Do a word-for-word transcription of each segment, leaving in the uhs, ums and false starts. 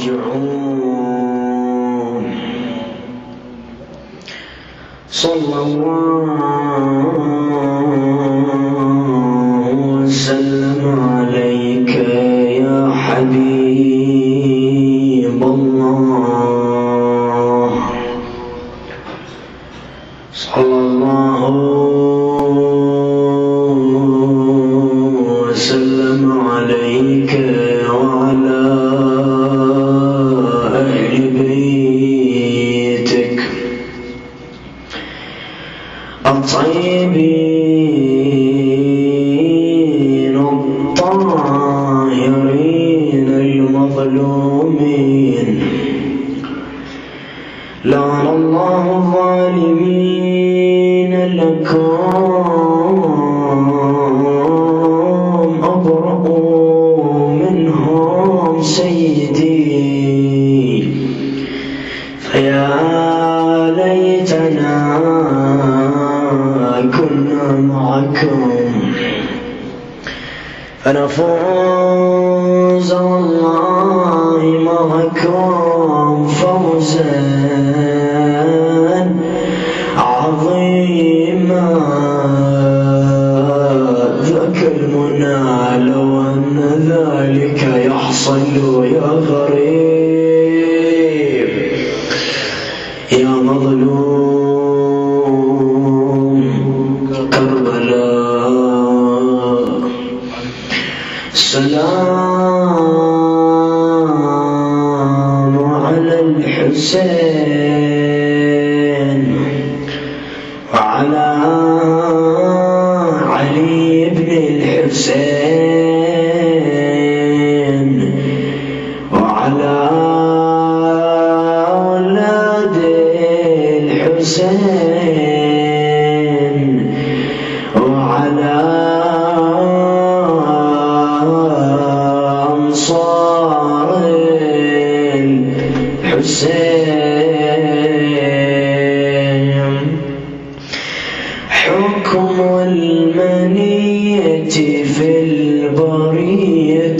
راجعون. صلى الله وسلم عليك يا حبيب الله. صلى الله وسلم عليك وعلى أهل بيتك الطيبين الطاهرين المظلومين. لعن الله الظالمين لكم أبرأوا منهم سيدي، فيا ليتنا كنا معكم فنفوز والله معكم فوزا عظيما. ذاك المنى لو أن ذلك يحصل يا غريب يا مظلوم كربلاء. السلام على الحسين وعلى علي بن الحسين وعلى أولاد الحسين وعلى أنصار الحسين. حكم المنية في البرية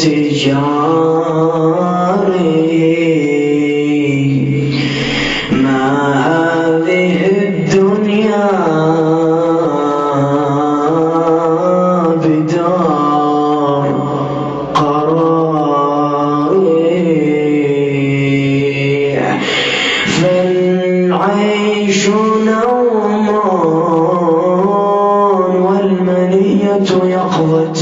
جاري، ما هذه الدنيا بدار قراري، فالعيش نوم والمنية يقظة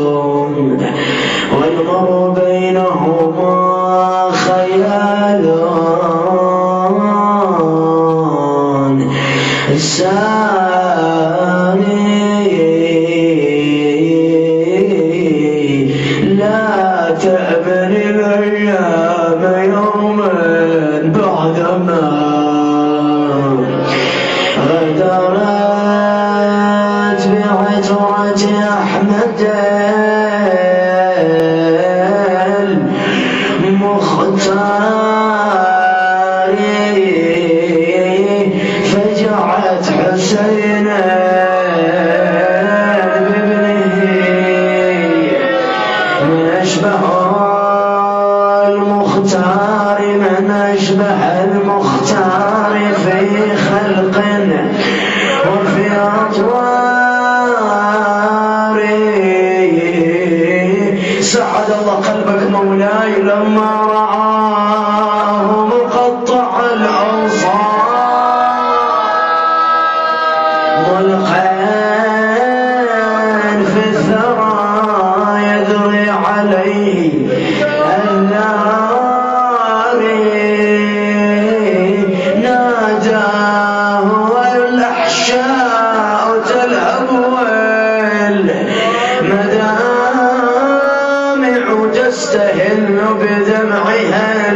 والمرء بينهما خيال. الثاني لا تأمن الأيام يوما بعدما غدرت بعترة أحمد المختار، فجعت حسينا بابنه من أشبه المختار، من أشبه المختار في خلق وفي أطوار. سعد الله قلبك مولاي لما رآه مقطع الأوصار ملقا في الثرى يدري عليه النار. ناداه والأحشاء تلهب والمدامع تستهل بدمعها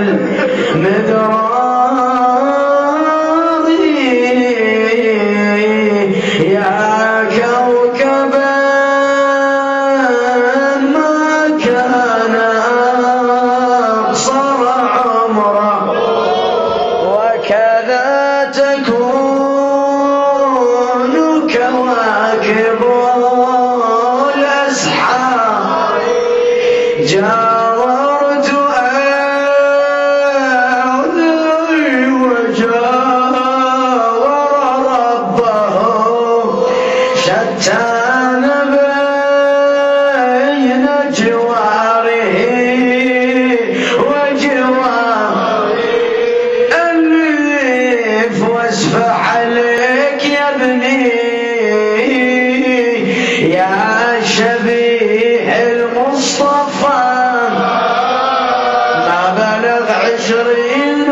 عشرين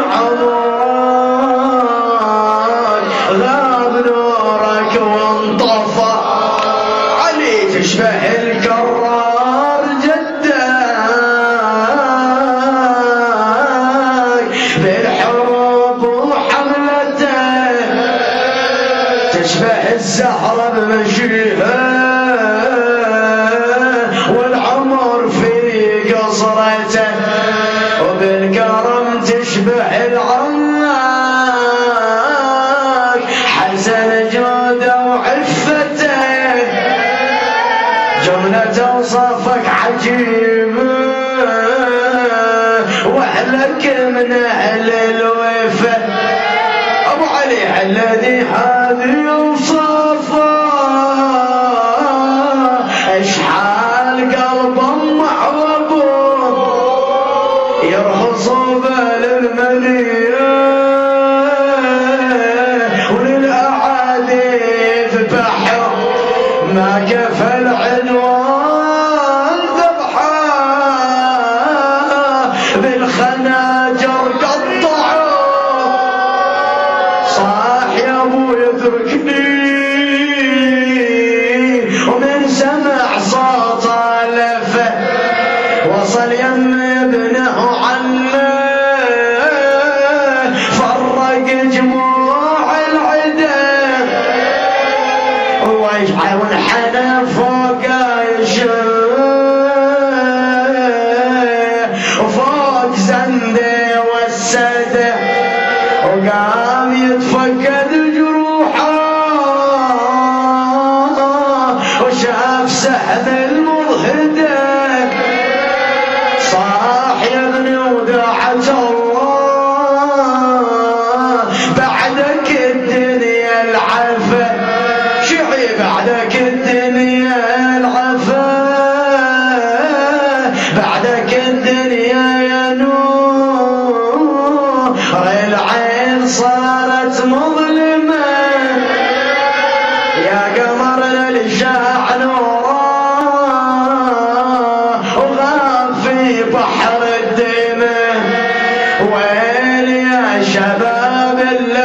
عمرك غاب نورك وانطفى علي تشبه الكرار جدك بالحروب وحملته تشبه الزهرة بمشيها والعمر في قصرته وبالكرم تشبه العمك حسن جوده وعفته جملة اوصافك عجيبة واهلك من اهل الوفا ابو علي الذي هذه اوصافه اشحال قلبه محبوب يرخص بالمنيه وللاعادي في بحر ما كفى العنوان ذبحه بالخناجر قطعه صاح يا ابو يتركني ومن سمع صوت لفه وصل يم ابنه عنه فرق جموع العدا وانحنى فوق وفوق زنده والسده وقام يتفقد جروحه وشاف سهم المضهده صاح يا ابني ودعت الله بعدك الدنيا العفه شعي بعدك الدنيا العفه بعدك الدنيا يا نور العين صارت مظلمه يا قمرنا لشاع نوره وغاب في بحر الدمه وين يا شباب اللي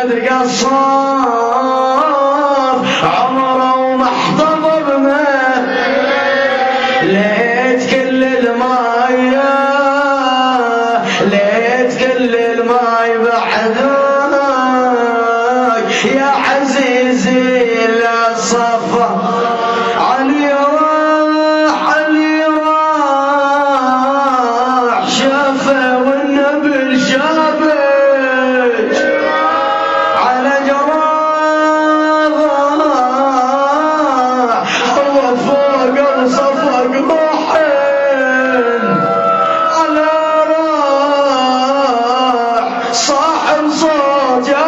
تقصر عمره ومحتضر بمه ليت كل المايه ليت كل الماي بعدك يا عزيزي لا صفى علي راح علي راح شافه والنبل شابك على جراح هو فوق وصفق روحين على راح صاحب صوت يا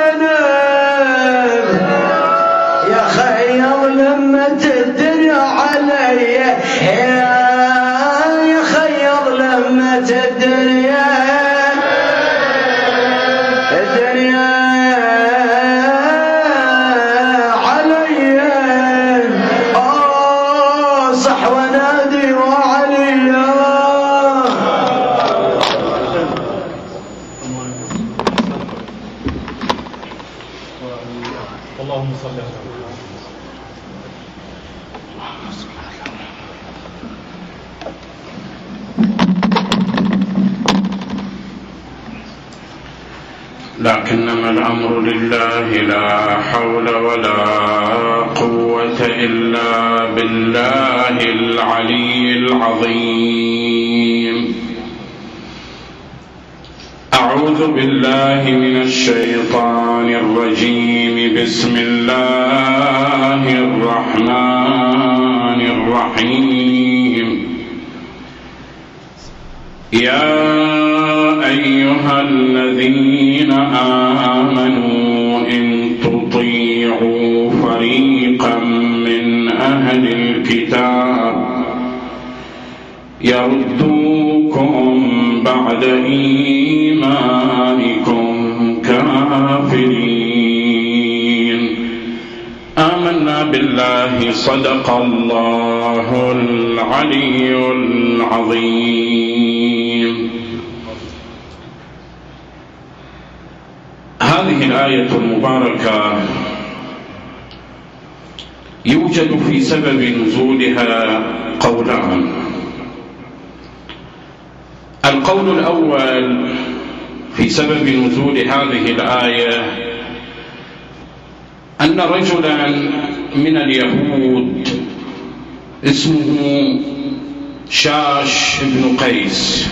زينب يا خير لمت الدنيا علي يا خير لمت الدنيا الدنيا علي اه صح ونادي وعلي اللهم صل على لكنما الأمر لله لا حول ولا قوة إلا بالله العلي العظيم. أعوذ بالله من الشيطان الرجيم. بسم الله الرحمن الرحيم. يا أيها الذين آمنوا إن تطيعوا فريقا من أهل الكتاب يردوكم بعد إيمانكم كافرين. آمنا بالله. صدق الله العلي العظيم. هذه الآية المباركة يوجد في سبب نزولها قولان. القول الأول في سبب نزول هذه الآية أن رجلا من اليهود اسمه شاش بن قيس.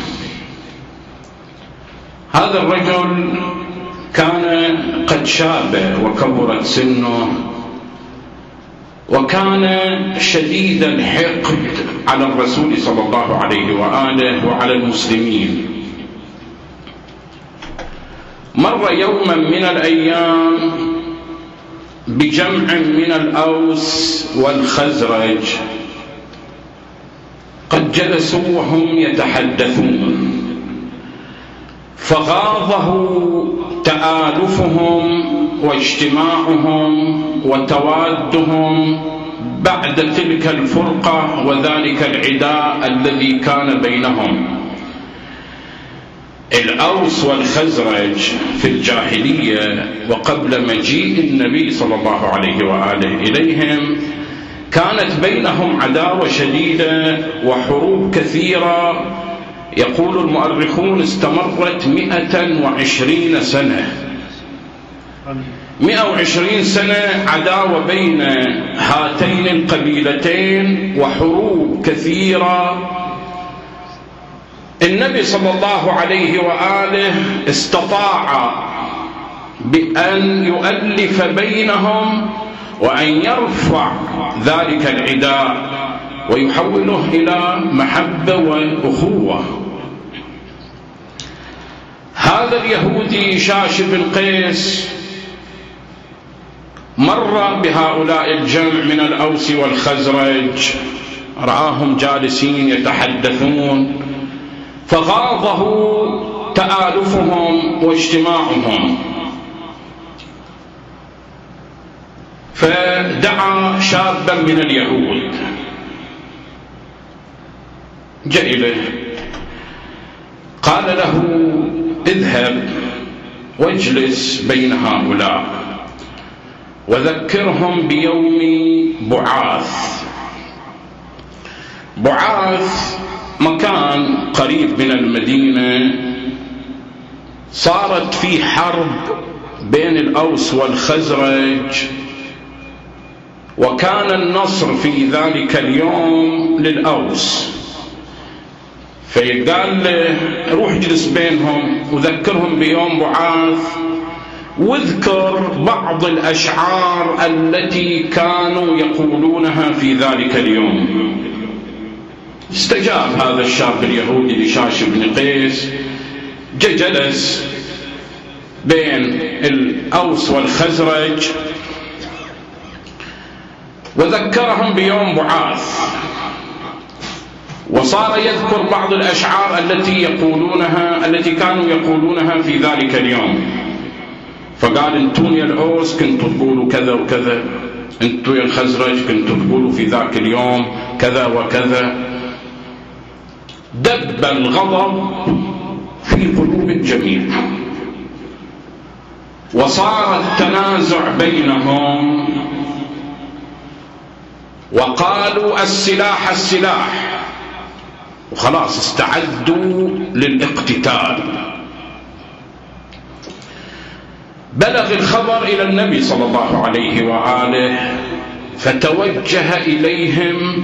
هذا الرجل كان قد شاب وكبرت سنه، وكان شديد الحقد على الرسول صلى الله عليه وآله وعلى المسلمين. مر يوما من الأيام بجمع من الأوس والخزرج قد جلسوا وهم يتحدثون، فغاضه تآلفهم واجتماعهم وتوادهم بعد تلك الفرقة وذلك العداء الذي كان بينهم. الأوس والخزرج في الجاهلية وقبل مجيء النبي صلى الله عليه وآله إليهم كانت بينهم عداوة شديدة وحروب كثيرة. يقول المؤرخون استمرت مئة وعشرين سنة، مئة وعشرين سنة عداوة بين هاتين القبيلتين وحروب كثيرة. النبي صلى الله عليه وآله استطاع بأن يؤلف بينهم وأن يرفع ذلك العداء ويحوله إلى محبة وأخوة. هذا اليهودي شاش بن قيس مر بهؤلاء الجمع من الأوس والخزرج، رآهم جالسين يتحدثون، فغاضه تآلفهم واجتماعهم، فدعا شابا من اليهود جاء إليه قال له اذهب واجلس بين هؤلاء وذكرهم بيوم بعاث. بعاث مكان قريب من المدينة صارت فيه حرب بين الأوس والخزرج، وكان النصر في ذلك اليوم للأوس. فقال له روح اجلس بينهم وذكرهم بيوم بعاث، واذكر بعض الأشعار التي كانوا يقولونها في ذلك اليوم. استجاب هذا الشاب اليهودي لشاش بن قيس، جلس بين الأوس والخزرج وذكرهم بيوم بعاث، وصار يذكر بعض الأشعار التي يقولونها التي كانوا يقولونها في ذلك اليوم. فقال انتم يا الأوس كنتوا تقولوا كذا وكذا، انتم يا الخزرج كنتوا تقولوا في ذاك اليوم كذا وكذا. دب الغضب في قلوب الجميع، وصار التنازع بينهم، وقالوا السلاح السلاح، وخلاص استعدوا للاقتتال. بلغ الخبر إلى النبي صلى الله عليه وآله، فتوجه إليهم،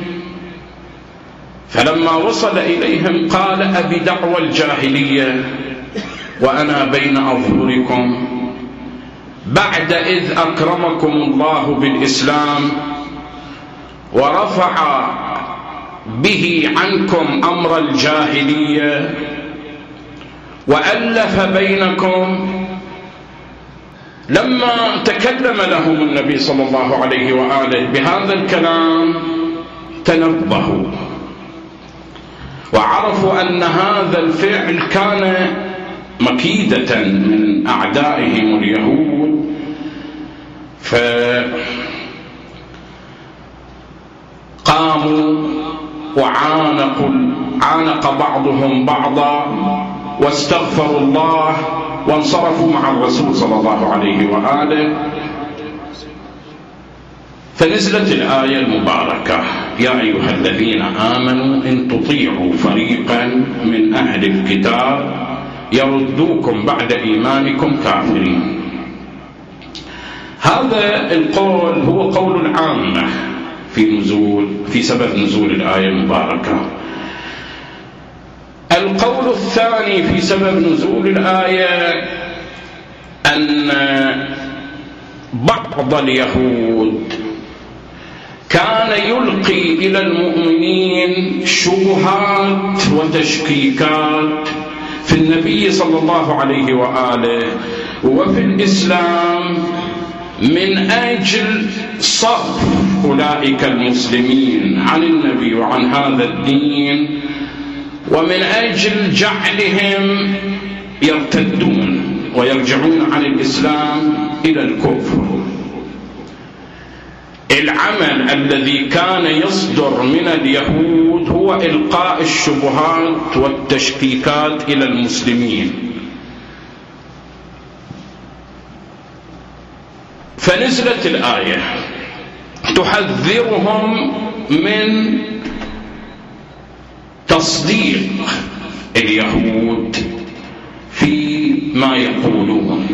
فلما وصل إليهم قال أبي دعوى الجاهلية وأنا بين أظهركم بعد إذ أكرمكم الله بالإسلام ورفع به عنكم أمر الجاهلية وألف بينكم. لما تكلم لهم النبي صلى الله عليه وآله بهذا الكلام تنبهوا وعرفوا أن هذا الفعل كان مكيدة من أعدائهم اليهود، فقاموا وعانقوا عانق بعضهم بعضا واستغفروا الله وانصرفوا مع الرسول صلى الله عليه وآله. فنزلت الآية المباركة: يا أيها الذين آمنوا إن تطيعوا فريقا من أهل الكتاب يردوكم بعد إيمانكم كافرين. هذا القول هو قول العامة في نزول في سبب نزول الآية المباركة. القول الثاني في سبب نزول الآية أن بعض اليهود كان يلقي إلى المؤمنين شبهات وتشكيكات في النبي صلى الله عليه وآله وفي الإسلام من أجل صرف أولئك المسلمين عن النبي وعن هذا الدين، ومن أجل جعلهم يرتدون ويرجعون عن الإسلام إلى الكفر. العمل الذي كان يصدر من اليهود هو إلقاء الشبهات والتشكيكات إلى المسلمين. فنزلت الآية تحذرهم من تصديق اليهود في ما يقولون.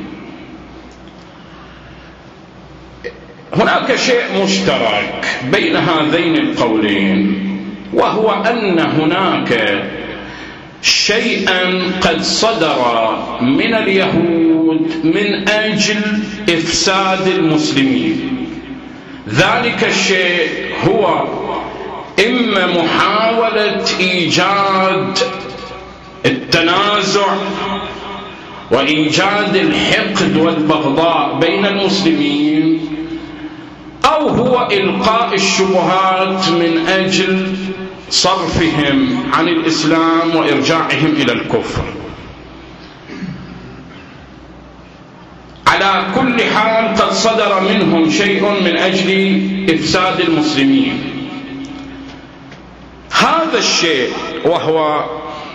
هناك شيء مشترك بين هذين القولين، وهو أن هناك شيئا قد صدر من اليهود من أجل إفساد المسلمين. ذلك الشيء هو إما محاولة إيجاد التنازع وإيجاد الحقد والبغضاء بين المسلمين، أو هو إلقاء الشبهات من أجل صرفهم عن الإسلام وإرجاعهم إلى الكفر. على كل حال قد صدر منهم شيء من أجل إفساد المسلمين. هذا الشيء وهو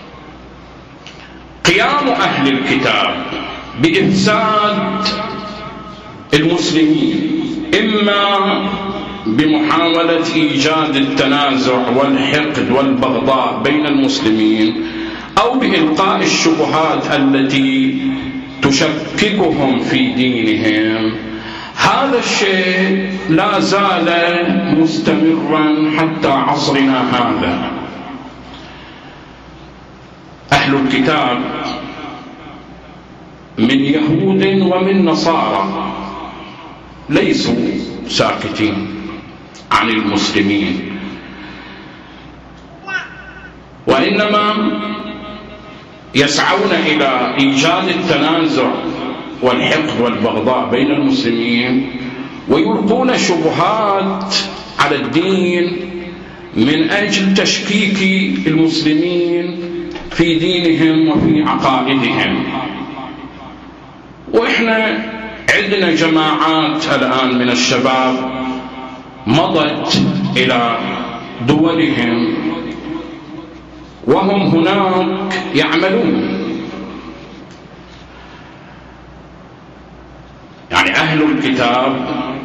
قيام أهل الكتاب بإفساد المسلمين، إما بمحاولة إيجاد التنازع والحقد والبغضاء بين المسلمين، أو بإلقاء الشبهات التي تشككهم في دينهم. هذا الشيء لا زال مستمرا حتى عصرنا هذا. أهل الكتاب من يهود ومن نصارى ليسوا ساكتين عن المسلمين، وإنما يسعون إلى إيجاد التنازع والحقد والبغضاء بين المسلمين، ويلقون شبهات على الدين من أجل تشكيك المسلمين في دينهم وفي عقائدهم. وإحنا عندنا جماعات الآن من الشباب مضت إلى دولهم وهم هناك يعملون، يعني أهل الكتاب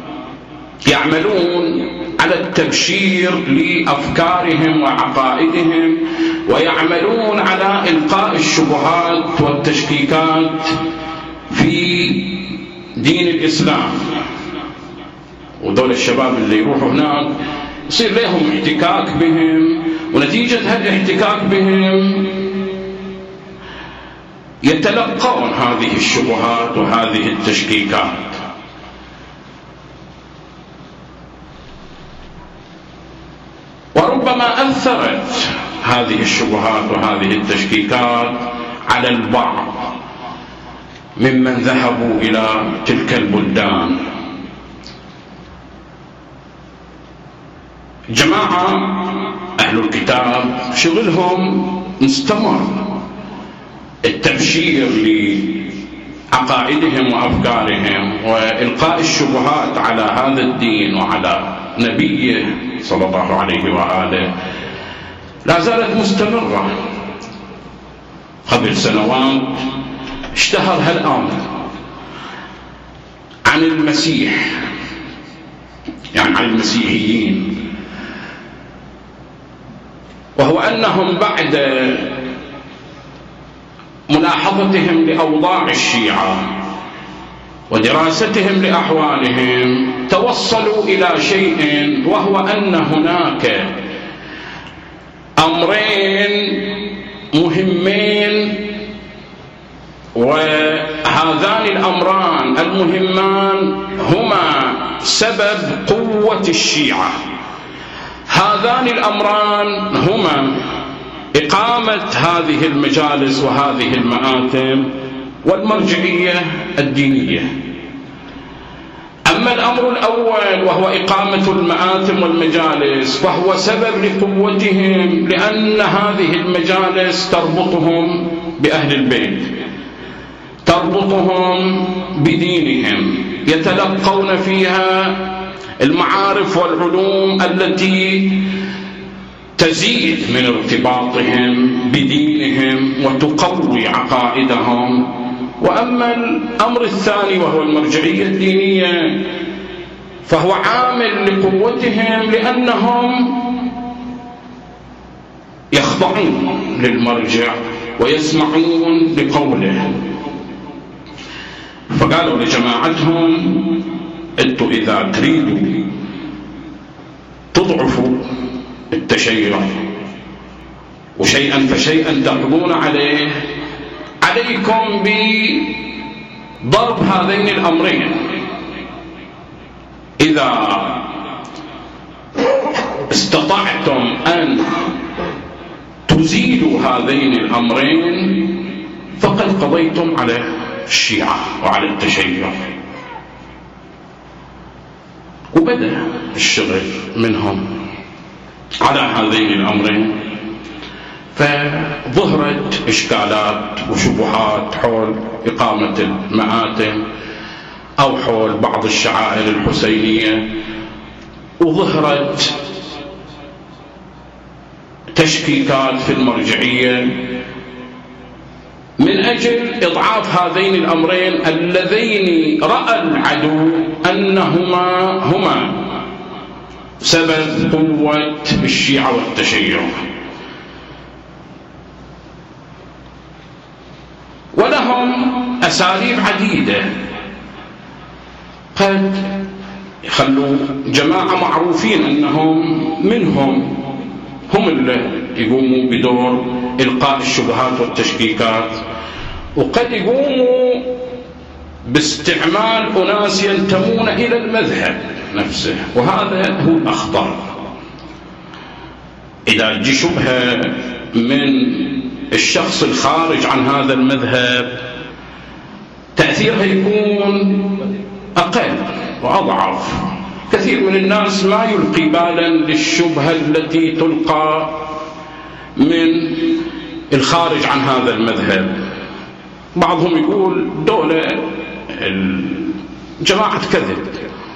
يعملون على التبشير لأفكارهم وعقائدهم، ويعملون على إلقاء الشبهات والتشكيكات في دين الإسلام. ودول الشباب اللي يروحوا هناك يصير لهم احتكاك بهم، ونتيجة هذا الاحتكاك بهم يتلقون هذه الشبهات وهذه التشكيكات. وربما أثرت هذه الشبهات وهذه التشكيكات على البعض ممن ذهبوا إلى تلك البلدان. جماعة أهل الكتاب شغلهم مستمر التبشير لعقائدهم وأفكارهم وإلقاء الشبهات على هذا الدين وعلى نبيه صلى الله عليه وآله لا زالت مستمرة. قبل سنوات اشتهر هالأمر عن المسيح، يعني عن المسيحيين، وهو أنهم بعد ملاحظتهم لأوضاع الشيعة ودراستهم لأحوالهم توصلوا إلى شيء، وهو أن هناك أمرين مهمين، وهذان الأمران المهمان هما سبب قوة الشيعة. هذان الأمران هما إقامة هذه المجالس وهذه المآتم والمرجعية الدينية. أما الأمر الأول وهو إقامة المآتم والمجالس فهو سبب لقوتهم، لأن هذه المجالس تربطهم بأهل البيت، تربطهم بدينهم، يتلقون فيها المعارف والعلوم التي تزيد من ارتباطهم بدينهم وتقوي عقائدهم. وأما الأمر الثاني وهو المرجعية الدينية فهو عامل لقوتهم، لأنهم يخضعون للمرجع ويسمعون لقوله. فقالوا لجماعتهم: أنتم إذا تريدوا تضعفوا التشيع وشيئا فشيئا تقضون عليه، عليكم بضرب هذين الأمرين. إذا استطعتم أن تزيلوا هذين الأمرين فقد قضيتم على الشيعة وعلى التشيع. وبدأ الشغل منهم على هذين الأمرين، فظهرت إشكالات وشبهات حول إقامة المآتم أو حول بعض الشعائر الحسينية، وظهرت تشكيكات في المرجعية من أجل إضعاف هذين الأمرين اللذين رأى العدو أنهما هما سبب قوة الشيعة والتشيع. ولهم أساليب عديدة قد يخلوا جماعة معروفين أنهم منهم هم اللي يقوموا بدور إلقاء الشبهات والتشكيكات، وقد يقوموا باستعمال أناس ينتمون إلى المذهب نفسه، وهذا هو الأخطر. إذا جي شبهة من الشخص الخارج عن هذا المذهب تأثيرها يكون أقل وأضعف. كثير من الناس ما يلقي بالا للشبهة التي تلقى من الخارج عن هذا المذهب. بعضهم يقول دولة جماعة كذب،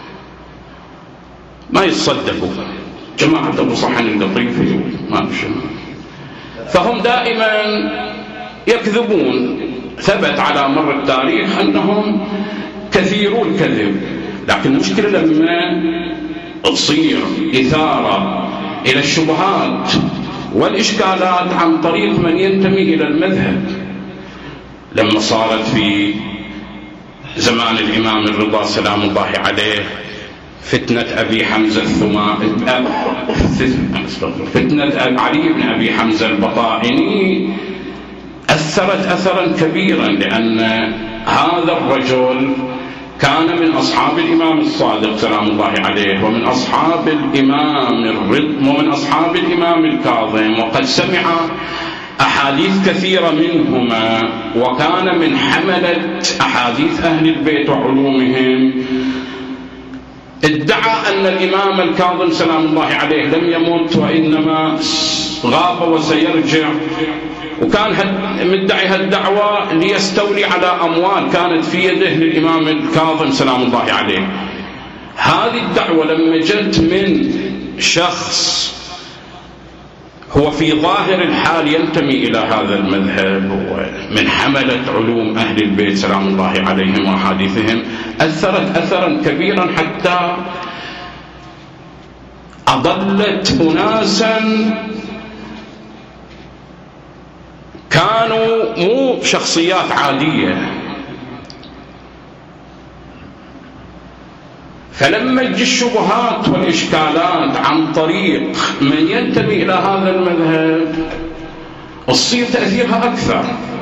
ما يتصدقوا، جماعة أبو صحن اللطيفي ما شنو، فهم دائما يكذبون. ثبت على مر التاريخ أنهم كثيرو الكذب، لكن المشكلة لما تصير إثارة إلى الشبهات والإشكالات عن طريق من ينتمي إلى المذهب. لما صارت في زمان الإمام الرضا سلام الله عليه فتنة أبي حمزة الثمائي، فتنة علي بن أبي حمزة البطائني، أثرت أثرا كبيرا، لأن هذا الرجل كان من أصحاب الإمام الصادق سلام الله عليه، ومن أصحاب الإمام الرضا، ومن أصحاب الإمام الكاظم، وقد سمع أحاديث كثيرة منهما، وكان من حملة أحاديث أهل البيت وعلومهم. ادعى أن الإمام الكاظم سلام الله عليه لم يمت وإنما غاب وسيرجع، وكان مدعي هالدعوة ليستولي على أموال كانت في يده للإمام الكاظم سلام الله عليه. هذه الدعوة لما جت من شخص هو في ظاهر الحال ينتمي إلى هذا المذهب ومن حملة علوم أهل البيت سلام الله عليهم وأحاديثهم، أثرت أثرا كبيرا حتى أضلت أناسا كانوا مو شخصيات عادية. فلما تجي الشبهات والإشكالات عن طريق من ينتمي إلى هذا المذهب تصير تأثيرها أكثر.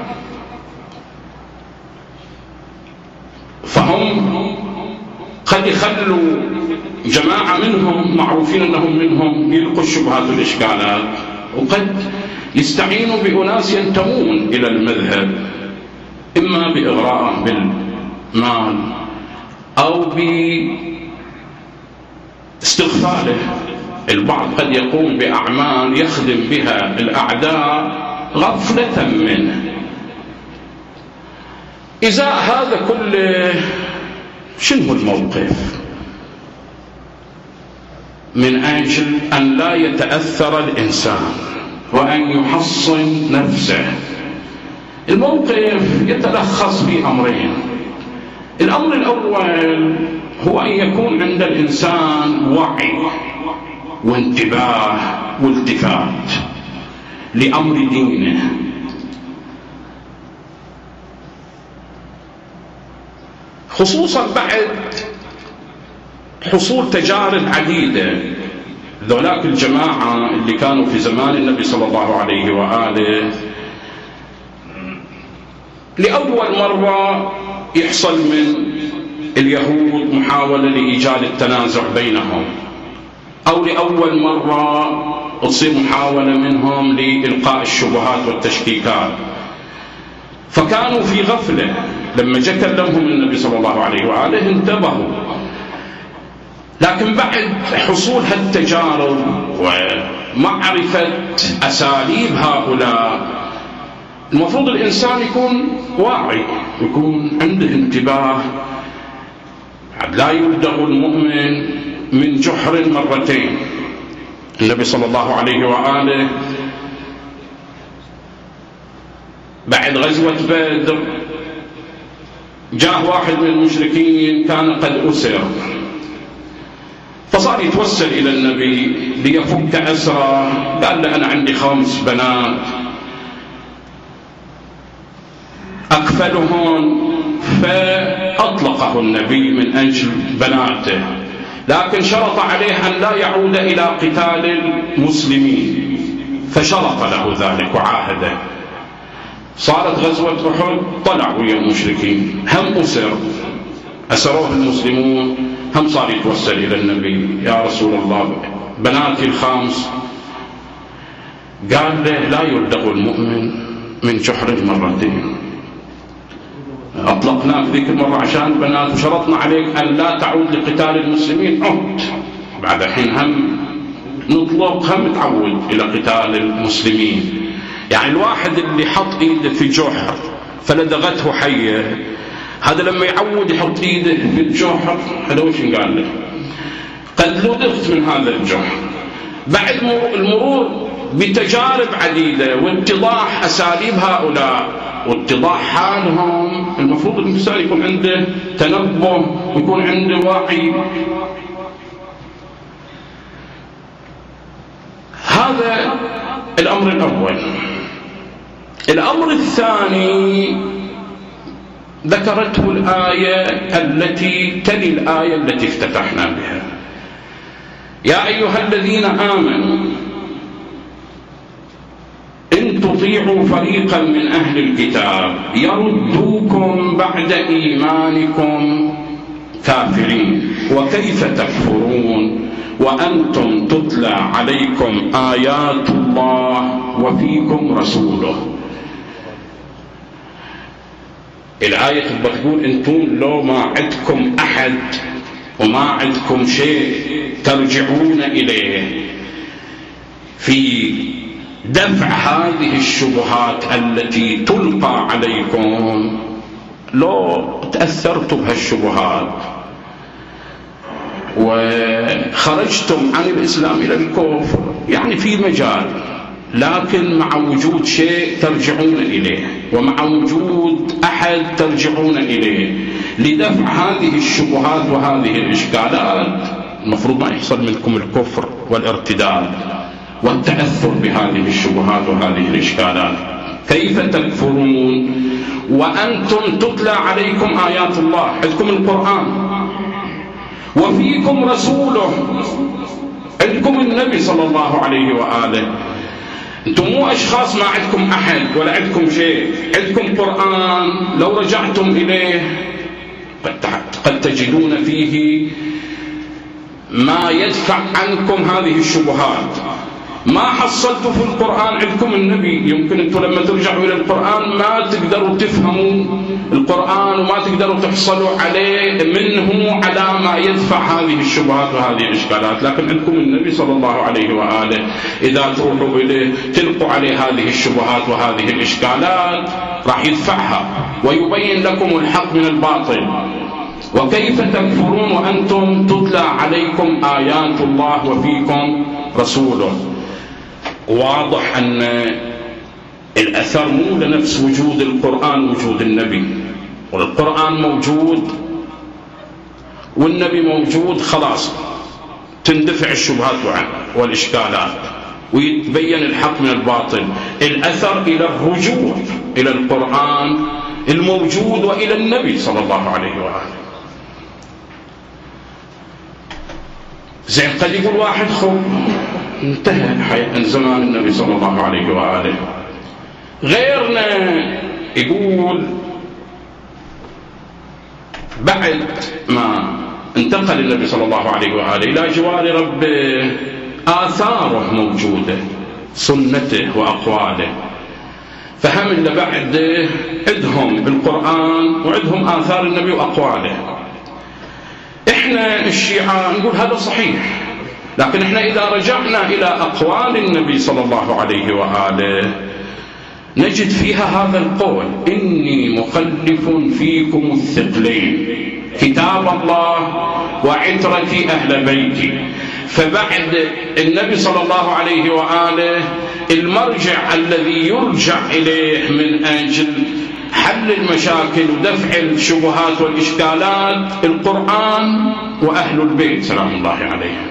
فهم قد يخلوا جماعة منهم معروفين أنهم منهم يلقوا الشبهات والإشكالات، وقد يستعينوا بأناس ينتمون إلى المذهب إما بإغراء بالمال أو باستغفاله. البعض قد يقوم بأعمال يخدم بها الأعداء غفلة منه. إزاء هذا كله شنو الموقف؟ من أجل أن لا يتأثر الإنسان وأن يحصن نفسه. الموقف يتلخص في أمرين. الأمر الأول هو أن يكون عند الإنسان وعي وانتباه والتفات لأمر دينه، خصوصا بعد حصول تجارب عديدة. ذولاك الجماعة اللي كانوا في زمان النبي صلى الله عليه وآله لأول مرة يحصل من اليهود محاولة لإيجاد التنازع بينهم، أو لأول مرة تصير محاولة منهم لإلقاء الشبهات والتشكيكات. فكانوا في غفلة. لما جاء كلمهم النبي صلى الله عليه وآله انتبهوا. لكن بعد حصول هالتجارب ومعرفة أساليب هؤلاء المفروض الإنسان يكون واعي، يكون عنده انتباه. لا يلدغ المؤمن من جحر مرتين. النبي صلى الله عليه وآله بعد غزوة بدر جاء واحد من المشركين كان قد أسر، فصار يتوسل إلى النبي ليفك أسره. قال له أنا عندي خمس بنات أكفلهم، فأطلقه النبي من أجل بناته، لكن شرط عليه أن لا يعود إلى قتال المسلمين، فشرط له ذلك وعاهده. صارت غزوة أحد، طلعوا ويا المشركين، هم أسر أسروه المسلمون، هم صار يتوسل إلى النبي يا رسول الله بناتي الخامس. قال له لا يلدغ المؤمن من جحر مرتين. أطلقناك ذيك المرة عشان بنات وشرطنا عليك أن لا تعود لقتال المسلمين، عد بعد حين هم نطلق هم تعود إلى قتال المسلمين. يعني الواحد اللي حط إيده في جحر فلدغته حية، هذا لما يعود يحط إيده في الجحر هذا وش قال له؟ قد لدغت من هذا الجحر. بعد المرور بتجارب عديدة واتضاح أساليب هؤلاء واتضاح حالهم، المفروض الإنسان يكون عنده تنبه ويكون عنده وعي. هذا الأمر الأول. الأمر الثاني ذكرته الآية التي تلي الآية التي افتتحنا بها: يا أيها الذين آمنوا إن تطيعوا فريقا من أهل الكتاب يردوكم بعد إيمانكم كافرين وكيف تكفرون وأنتم تتلى عليكم آيات الله وفيكم رسوله. الآية بتقول أنتم لو ما عندكم أحد وما عندكم شيء ترجعون إليه في دفع هذه الشبهات التي تلقى عليكم، لو تأثرتم بهالشبهات وخرجتم عن الإسلام إلى الكفر، يعني في مجال لكن مع وجود شيء ترجعون إليه ومع وجود أحد ترجعون إليه لدفع هذه الشبهات وهذه الإشكالات. المفروض ما يحصل منكم الكفر والارتداد والتأثر بهذه الشبهات وهذه الإشكالات. كيف تكفرون وأنتم تتلى عليكم آيات الله، عندكم القرآن وفيكم رسوله، عندكم النبي صلى الله عليه وآله. أنتم مو أشخاص ما عندكم أحد ولا عندكم شيء، عندكم قرآن لو رجعتم إليه قد تجدون فيه ما يدفع عنكم هذه الشبهات. ما حصلتوا في القرآن عندكم النبي، يمكن أنتم لما ترجعوا إلى القرآن ما تقدروا تفهموا القرآن وما تقدروا تحصلوا عليه منه على ما يدفع هذه الشبهات وهذه الإشكالات، لكن عندكم النبي صلى الله عليه وآله إذا تروحوا إليه تلقوا عليه هذه الشبهات وهذه الإشكالات راح يدفعها ويبين لكم الحق من الباطل. وكيف تكفرون وأنتم تتلى عليكم آيات الله وفيكم رسوله. واضح أن الأثر مو لنفس وجود القرآن وجود النبي، والقرآن موجود والنبي موجود، خلاص تندفع الشبهات والإشكالات ويتبين الحق من الباطل. الأثر إلى الرجوع إلى القرآن الموجود وإلى النبي صلى الله عليه وآله. زين قد يقول واحد خب انتهى حياة زمان النبي صلى الله عليه وآله. غيرنا يقول بعد ما انتقل النبي صلى الله عليه وآله إلى جوار ربه آثاره موجودة، سنته وأقواله، فهم اللي بعده عندهم القرآن وعندهم آثار النبي وأقواله. احنا الشيعة نقول هذا صحيح، لكن احنا إذا رجعنا إلى أقوال النبي صلى الله عليه وآله نجد فيها هذا القول: إني مخلف فيكم الثقلين، كتاب الله وعترتي أهل بيتي. فبعد النبي صلى الله عليه وآله المرجع الذي يرجع إليه من أجل حل المشاكل ودفع الشبهات والإشكالات القرآن وأهل البيت سلام الله عليهم.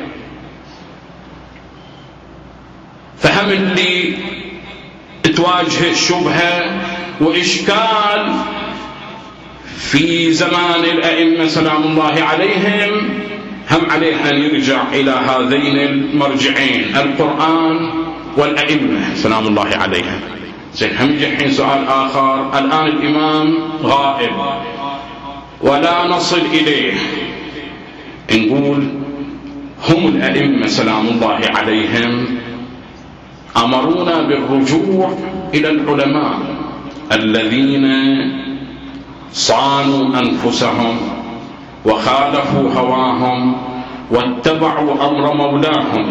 فهم اللي تواجه شبهة وإشكال في زمان الأئمة سلام الله عليهم هم عليه أن يرجع إلى هذين المرجعين القرآن والأئمة سلام الله عليهم. زين هم يجي الحين سؤال آخر، الآن الإمام غائب ولا نصل إليه، نقول هم الأئمة سلام الله عليهم أمرونا بالرجوع إلى العلماء الذين صانوا أنفسهم وخالفوا هواهم واتبعوا أمر مولاهم.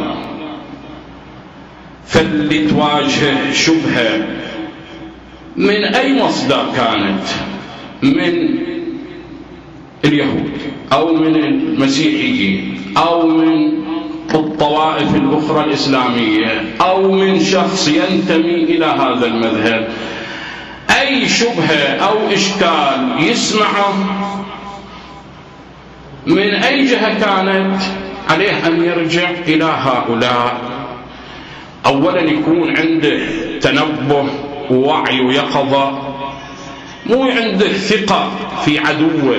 فاللي تواجه شبهة من أي مصدر كانت، من اليهود أو من المسيحيين أو من الطوائف الأخرى الإسلامية أو من شخص ينتمي إلى هذا المذهب، أي شبهة أو إشكال يسمعه من أي جهة كانت عليه أن يرجع إلى هؤلاء. أولا يكون عنده تنبه ووعي ويقظة، مو عنده ثقة في عدوه.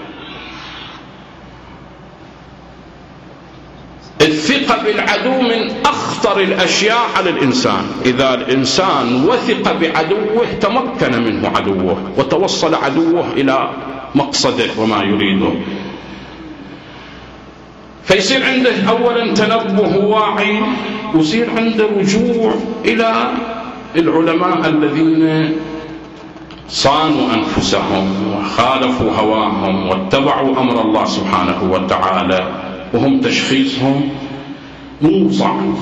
الثقة بالعدو من أخطر الأشياء على الإنسان. إذا الإنسان وثق بعدوه تمكن منه عدوه وتوصل عدوه إلى مقصده وما يريده. فيصير عنده أولا تنبه وواعي، ويصير عنده رجوع إلى العلماء الذين صانوا أنفسهم وخالفوا هواهم واتبعوا أمر الله سبحانه وتعالى، وهم تشخيصهم مو صعب.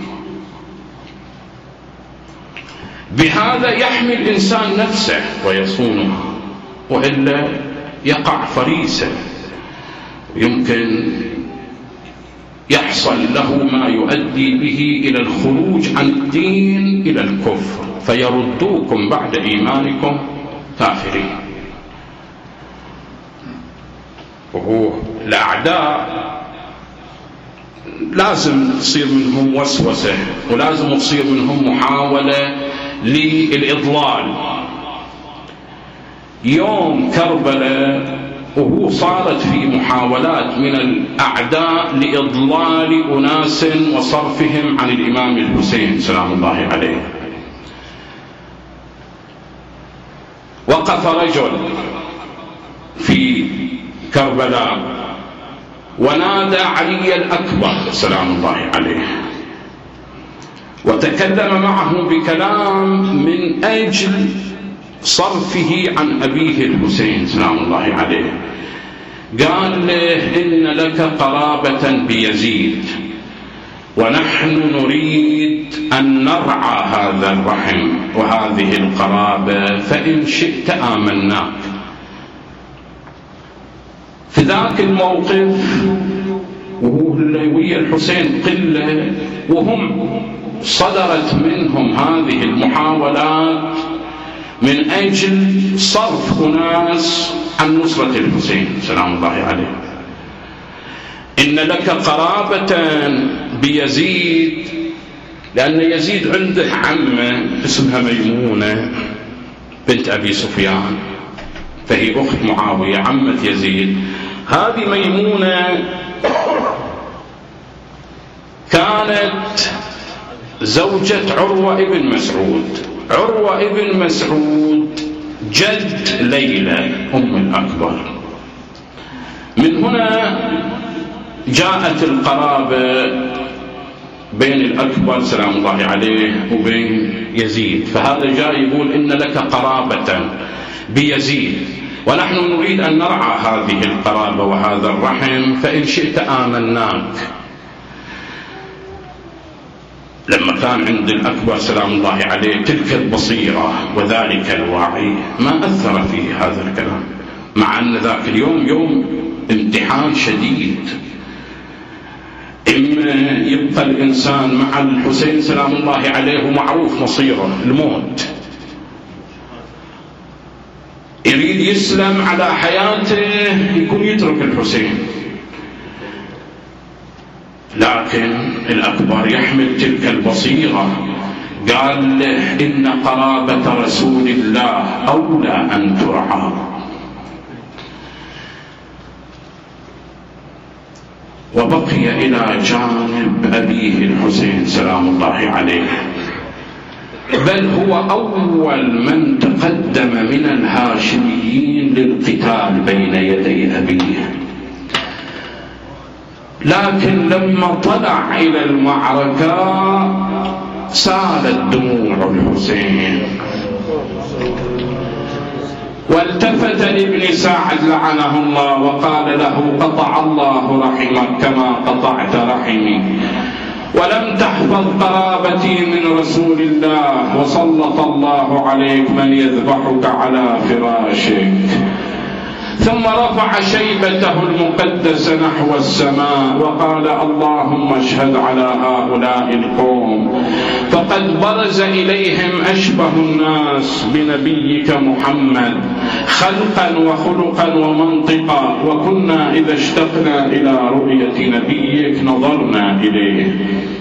بهذا يحمي الإنسان نفسه ويصونها، وإلا يقع فريسة، يمكن يحصل له ما يؤدي به إلى الخروج عن الدين إلى الكفر، فيردوكم بعد إيمانكم كافرين. وهو الأعداء لازم تصير منهم وسوسة، ولازم تصير منهم محاولة للإضلال. يوم كربلاء وهو صارت في محاولات من الأعداء لإضلال أناس وصرفهم عن الإمام الحسين سلام الله عليه. وقف رجل في كربلاء ونادى علي الأكبر سلام الله عليه، وتكلم معه بكلام من أجل صرفه عن أبيه الحسين سلام الله عليه. قال له: إن لك قرابة بيزيد، ونحن نريد أن نرعى هذا الرحم وهذه القرابة، فإن شئت آمناك. في ذاك الموقف وهو ويا الحسين قلة، وهم صدرت منهم هذه المحاولات من أجل صرف أناس عن نصرة الحسين سلام الله عليه. إن لك قرابة بيزيد، لأن يزيد عنده عمة اسمها ميمونة بنت أبي سفيان، فهي أخت معاوية عمة يزيد. هذه ميمونة كانت زوجة عروة ابن مسعود. عروة ابن مسعود جد ليلى أم الأكبر. من هنا جاءت القرابة بين الأكبر سلام الله عليه وبين يزيد. فهذا جاء يقول: إن لك قرابة بيزيد، ونحن نريد أن نرعى هذه القرابة وهذا الرحم، فإن شئت آمناك. لما كان عند الأكبر سلام الله عليه تلك البصيرة وذلك الوعي ما أثر فيه هذا الكلام، مع أن ذاك اليوم يوم امتحان شديد. إما يبقى الإنسان مع الحسين سلام الله عليه ومعروف مصيره الموت، يريد يسلم على حياته يكون يترك الحسين، لكن الأكبر يحمل تلك البصيرة. قال له: إن قرابة رسول الله أولى أن ترعى. وبقي إلى جانب أبيه الحسين سلام الله عليه، بل هو أول من تقدم من الهاشميين للقتال بين يدي أبيه. لكن لما طلع إلى المعركة سالت دموع الحسين، والتفت لابن سعد لعنه الله وقال له: قطع الله رحمك كما قطعت رحمي، ولم تحفظ قرابتي من رسول الله، وسلط الله عليك من يذبحك على فراشك. ثم رفع شيبته المقدسة نحو السماء وقال: اللهم اشهد على هؤلاء القوم، فقد برز إليهم أشبه الناس بنبيك محمد خلقا وخلقا ومنطقا، وكنا إذا اشتقنا إلى رؤية نبيك نظرنا إليه.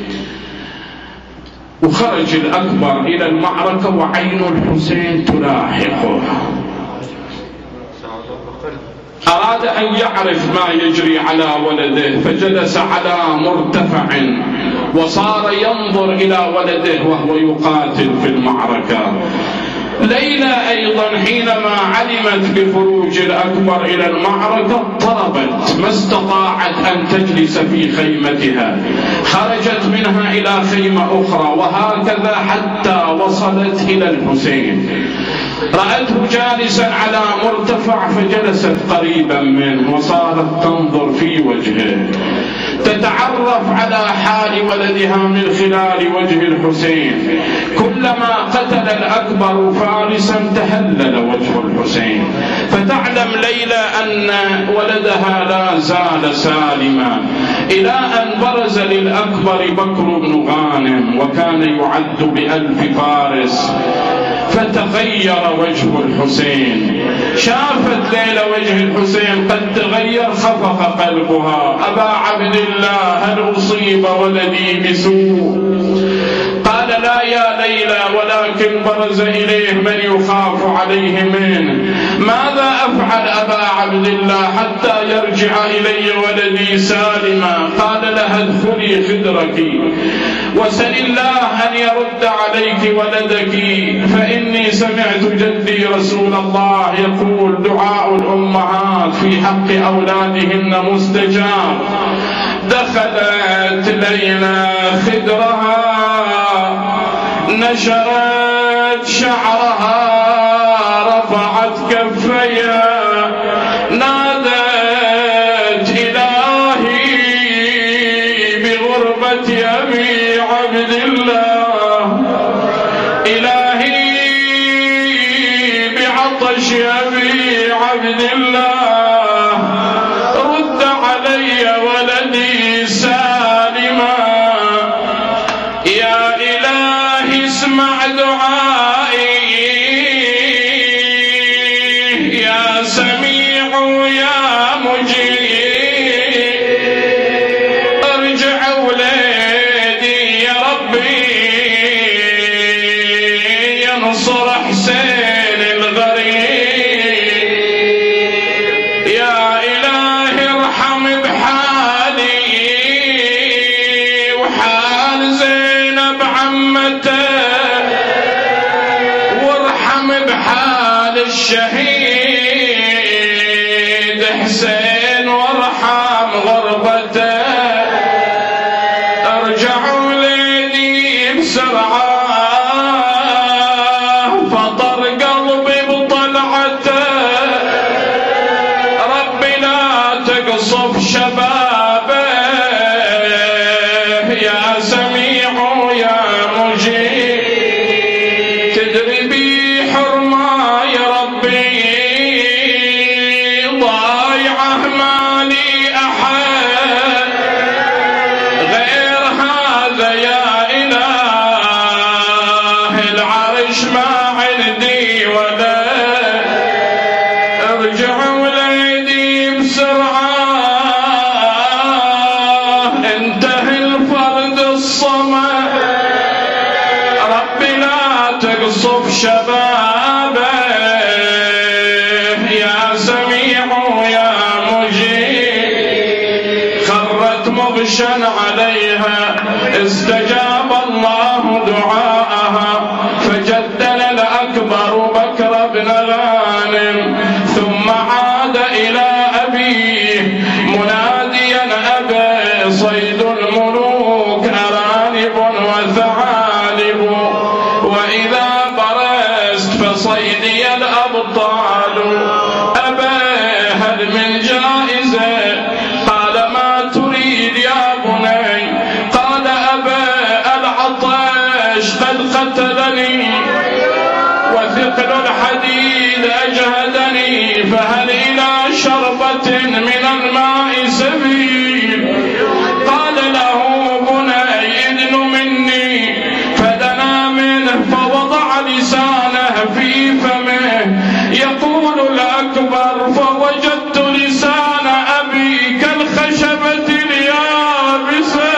وخرج الأكبر إلى المعركة وعين الحسين تلاحقه. أراد أن يعرف ما يجري على ولده، فجلس على مرتفع وصار ينظر إلى ولده وهو يقاتل في المعركة. ليلى أيضا حينما علمت بخروج الأكبر إلى المعركة اضطربت، ما استطاعت أن تجلس في خيمتها، خرجت منها إلى خيمة أخرى، وهكذا حتى وصلت إلى الحسين. رأته جالسا على مرتفع فجلست قريبا منه وصارت تنظر في وجهه، تتعرف على حال ولدها من خلال وجه الحسين. كلما قتل الأكبر فارسا تهلل وجه الحسين، فتعلم ليلى أن ولدها لا زال سالما. إلى أن برز للأكبر بكر بن غانم وكان يعد بألف فارس، فتغير وجه الحسين. شافت ليلى وجه الحسين قد تغير، خفق قلبها. أبا عبد الله هل أصيب ولدي بسوء؟ قال لا يا ليلى، ولكن برز إليه من يخاف عليه منه. ماذا أفعل أبا عبد الله حتى يرجع إلي ولدي سالما؟ قال لها ادخلي خدرك وسل الله أن يرد عليك ولدك، فإني سمعت جدي رسول الله يقول دعاء الأمهات في حق أولادهن مستجاب. دخلت ليلى خدرها، نشرت شعرها، رفعت كفيها، نادت إلهي بغربة أبي عبد الله، إلهي بعطش أبي عبد الله، رد علي ولدي سالما. يا إلهي اسمع دعائي، يا سميع يا مجيب، ارجع ولادي يا ربي، ينصر حسين الغريب. يا إلهي ارحم بحالي وحال زينب عمته، وارحم بحال الشهيد حسين، وارحم غربته. ارجع وليدي بسرعة، فطر قلبي بطلعته. ربي لا تقصف شبابه، يا سميع يا مجيب. تدري بي حرمة يا ربي، ضايعه مالي أحد غير هذا. يا إله العرش ما عندي ولا. ارجع وليدي بسرعة، انتهي الفرد الصمد. ربي لا تقصف شبابه، يا سميع يا مجيب. خرت مغشا عليها، استجاب الله دعاءها، فجدل الأكبر بكر بن غانم، ثم عاد إلى أبيه مناديا أبي صيد الملوك أرانب وثعالب، وإذا برزت فصيدي الأبطال. أبا هل من جائزة؟ قال ما تريد يا بني؟ قال أبا العطش قد قتلني، وثقل الحديد أجهدني، فهل إلى شربة من الماء سبيل؟ قال له بني ادن مني، فدنا منه فوضع لسانه في فمه، يقول الأكبر فوجدت لسان أبي كالخشبة اليابسة.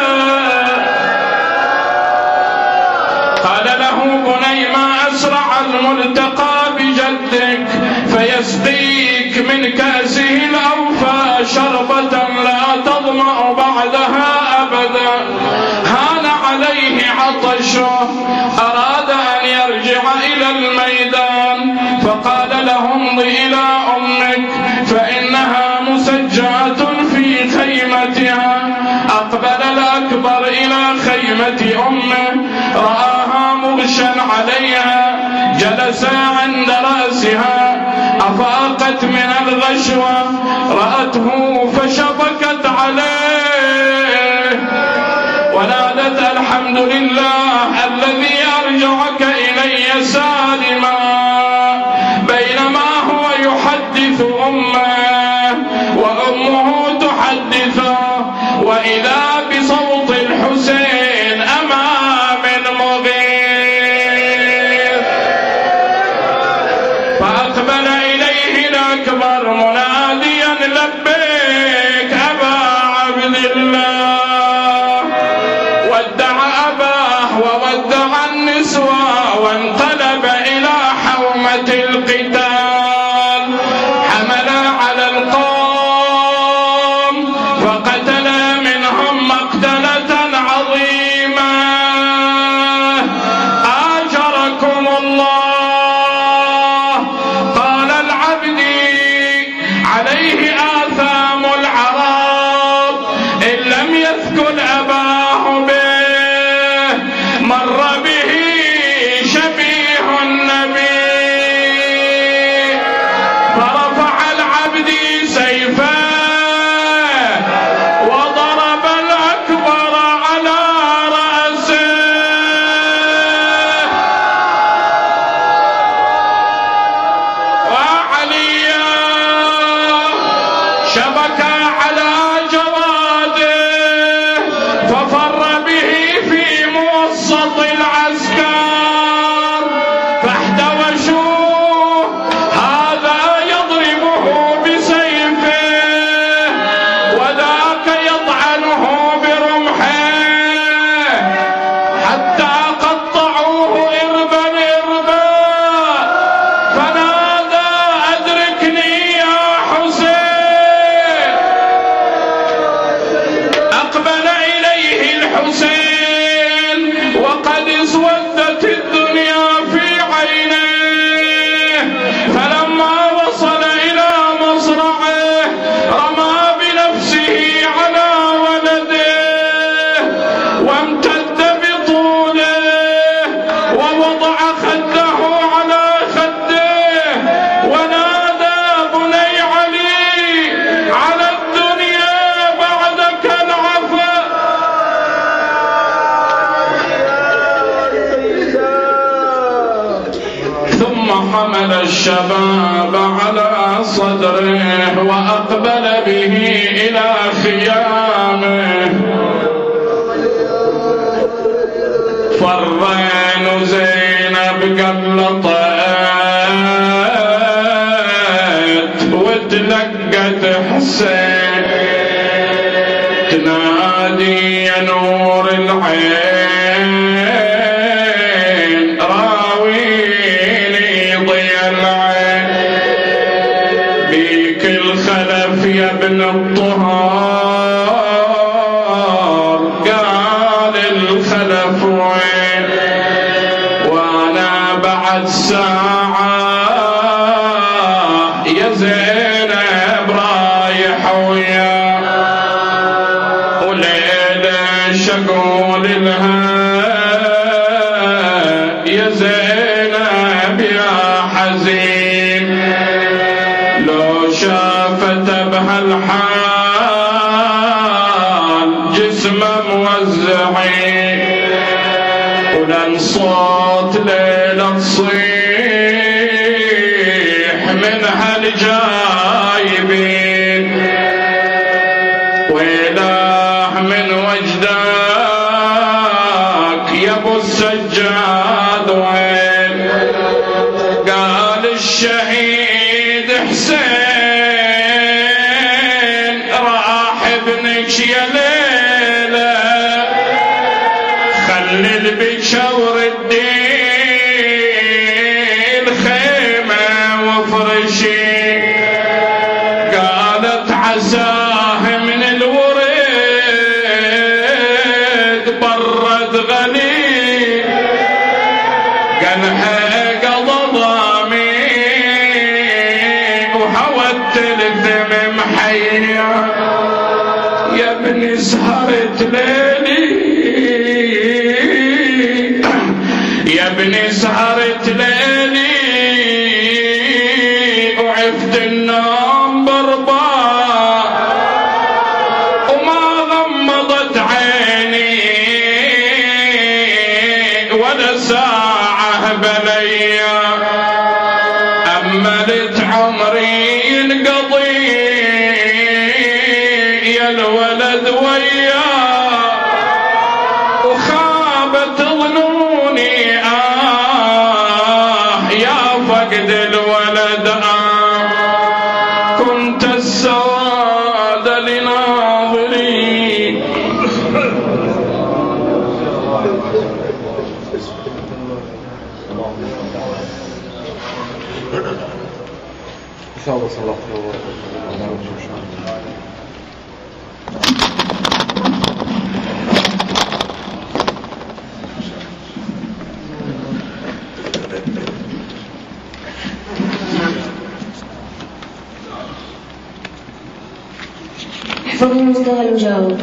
قال له بني ما أسرع الملتقى بجدك، فيسقيك من كأسه الأوفى شربة لا تظمأ بعدها أبدا. هان عليه عطشه، أراد أن يرجع إلى الميدان، فقال له امض إلى أمك فإنها مسجاة في خيمتها. أقبل الأكبر إلى خيمة أمه، رآها مغشا عليها، جلس عند رأسها، أفاقت من الغشوة، رأته فشبكت عليه ونادت الحمد لله الذي أرجعك إلي سالما. بينما هو يحدث أمه وأمه تحدثه، وإذا الشباب على صدره وأقبل به إلى خيامه. فرين زينب قلطت وتلقت حسين تنادي يا نور العين راويني ضي العين بيك الخلف يا ابن الطهار. قال الخلف وين وانا بعد ساعة يا زينب رايح وياه وليلة شقول لها يا زينب يا حزين لو شافت بهالحال جسمه موزعين ولن صوت ليلة تصيح من هالجايبين ويلاه من وجدك يا ابو السجاد وين. قال الشهيد حسين راح ابنك يا ليلة خلي البشور الدين خيمة وفرشي. قالت عساه من الورد برد غلي قالها قضى ضامي وهوت الثم محيا يا ابني سهرت ليلي يا ابني سهرت ليلي وعفت النوم بربا وما غمضت عيني ولا ساعة بليا أملت عمري ينقضي يا الولد وياه وخابت ظنوني آه يا فقد الولد آه كنت السواد لناظري. إن شاء الله صلى الله عليه وسلم. احفظ المستهل وجاوب.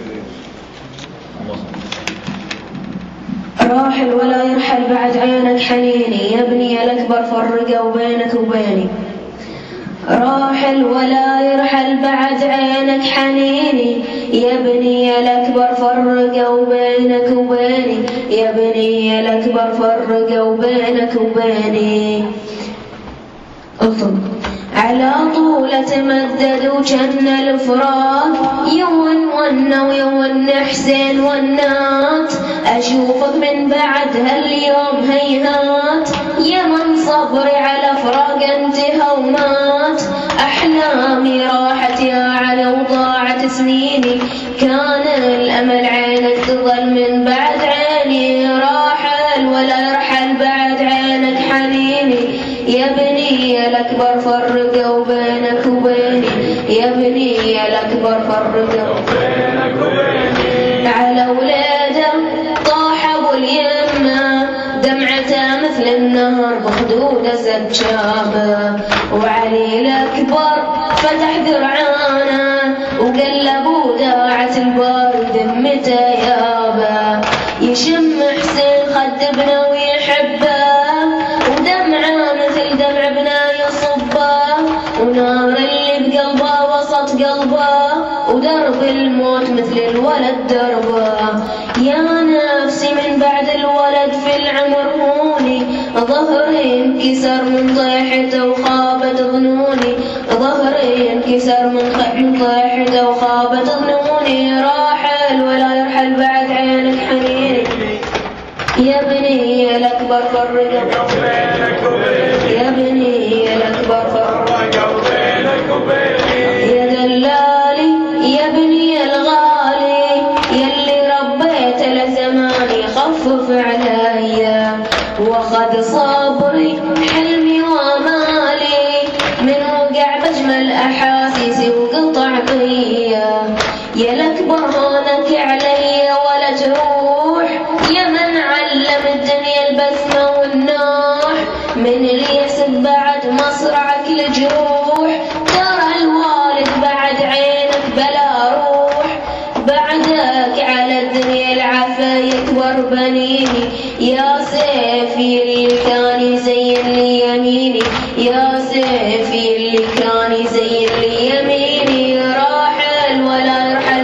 راحل ولا يرحل بعد عينك حنيني يا ابني الأكبر فرقوا بينك وبيني. راحل ولا يرحل بعد عينك حنيني يا ابني الأكبر فرقوا بينك وبيني يا ابني الأكبر فرقوا بينك وبيني. أطلق على طول تمدد وجن الفراق يون ون ويون حسين ونات أشوفك من بعد هاليوم هيهات يا من صبري على فراق انتهى ومات. أحلامي راحت يا علي وضاعت سنيني كان الأمل عينك تظل من بعد عيني. راحل ولا يرحل بعد عينك حنيني يا بني الأكبر فرقوا بينك وبيني يا بني الأكبر فرقوا بينك وبيني. على ولاده طاح أبو اليمة دمعته مثل النهر بخدوده سجابه وعلي الأكبر فتح ذرعانه وقلبوا داعة البار ذمته يابه. يشم حسين خد ابنه ويحبه ودمعه مثل دمع ابنه يصبه ونار اللي بقلبه وسط قلبه ودرب الموت مثل الولد دربه. يا نفسي من بعد الولد في العمر هوني ظهري انكسر من طيحته وخابت ظنوني، ظهري انكسر من طيحته وخابت ظنوني. راحل ولا يرحل بعد عينك حنيني، يا بني الأكبر فرق بينك وبيني، يا بني الأكبر فرق بينك وبيني. يا دلالي يا بني الغالي، يلي ربيت لزماني خفف علي وخذ صبري حلمي وامالي، من وقع بجمل احاسيسي وقطع بيا. يا الاكبر هونك علي ولا تروح، يا من علم الدنيا البسمه والنوح، من اللي يحسب بعد مصرعك الجروح. ترى الوالد بعد عينك بلا روح، بعدك على الدنيا العفا يكبر بنيني. يا سيفي اللي كان يزين لي يميني، يا سيفي اللي كان يزين لي يميني. راحل ولا يرحل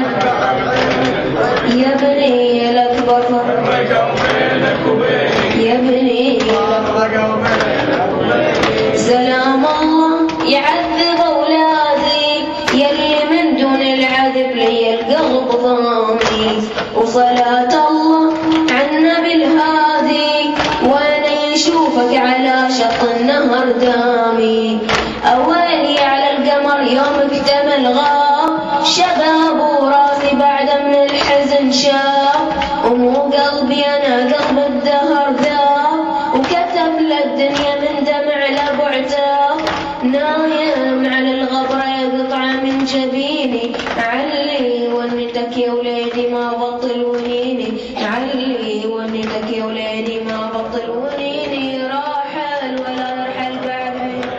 يا بني الأكبر فرق بينك وبيني، يا بني فرق بينك وبيني. سلام الله يعذب أولادي، يلي من دون العذب لي القلب ضامي. وصلاة الله عنا بالهادي، وانا يشوفك على شط النهر دامي. اويلي على القمر يوم اكتمل غاب، شباب وراسي بعد من الحزن شاب. ومو قلبي انا قلب الدهر ذاب، وكتب للدنيا من دمع لبعتاب. نايم على الغبرة قطعة من جبيني، علي ونتك يا وليدي ما بطل ونيني، علي ونتك يا وليدي ما بطل ونيني. راحل ولا يرحل بعد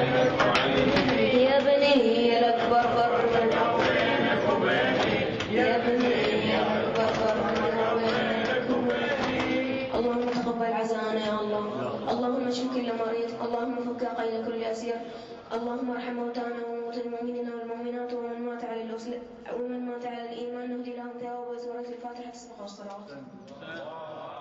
يا بني الأكبر فرق بينك وبيني، يا بني الأكبر فرق بينك وبيني. اللهم تقبل عزانا يا الله، اللهم اشف كل مريض، اللهم فك قيد كل أسير، اللهم ارحم موتانا وموتى المؤمنين والمؤمنات ومن مات على الإسلام ومن مات على الإيمان، نهدي لهم ثواب سورة الفاتحة تسبق الصلوات.